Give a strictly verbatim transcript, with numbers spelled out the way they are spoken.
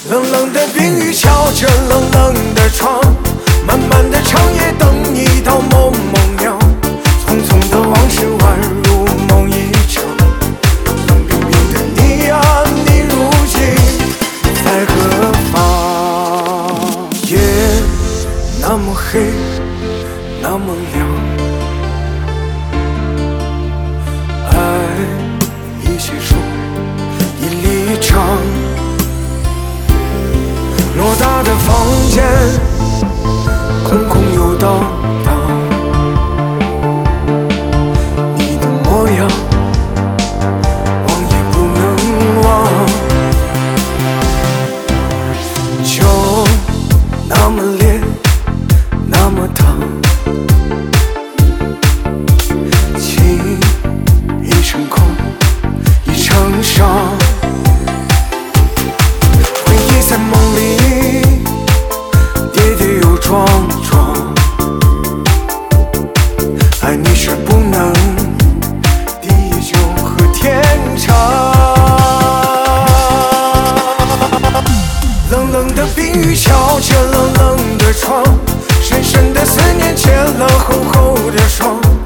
冷冷的冰雨敲着冷冷的窗，漫漫的长夜等一道梦梦鸟，匆匆的往事宛如梦一场。冷冰冰的你啊，你如今在何方？夜那么黑，那么亮，爱已结束，已离场。偌大的房间，空空又荡荡，你的模样忘也不能忘。酒那么烈，那么烫，情已成空，已成伤。回忆在梦里跌跌又撞撞，爱你是不能地久和天长。冷冷的冰雨敲着冷冷的窗，深深的思念结了厚厚的霜。